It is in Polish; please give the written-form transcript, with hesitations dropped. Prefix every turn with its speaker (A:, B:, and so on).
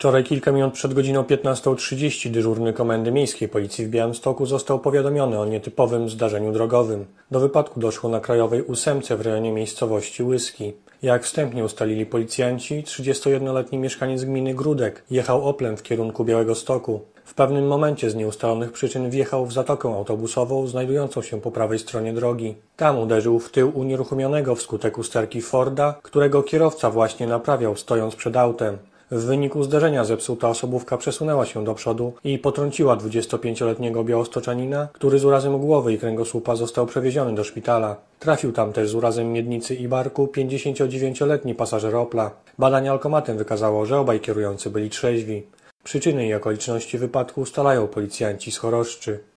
A: Wczoraj kilka minut przed godziną 15:30 dyżurny Komendy Miejskiej Policji w Białymstoku został powiadomiony o nietypowym zdarzeniu drogowym. Do wypadku doszło na Krajowej 8 w rejonie miejscowości Łyski. Jak wstępnie ustalili policjanci, 31-letni mieszkaniec gminy Gródek jechał Oplem w kierunku Białegostoku. W pewnym momencie z nieustalonych przyczyn wjechał w zatokę autobusową znajdującą się po prawej stronie drogi. Tam uderzył w tył unieruchomionego wskutek usterki Forda, którego kierowca właśnie naprawiał, stojąc przed autem. W wyniku zderzenia zepsuta osobówka przesunęła się do przodu i potrąciła 25-letniego białostoczanina, który z urazem głowy i kręgosłupa został przewieziony do szpitala. Trafił tam też z urazem miednicy i barku 59-letni pasażer Opla. Badanie alkomatem wykazało, że obaj kierujący byli trzeźwi. Przyczyny i okoliczności wypadku ustalają policjanci z Choroszczy.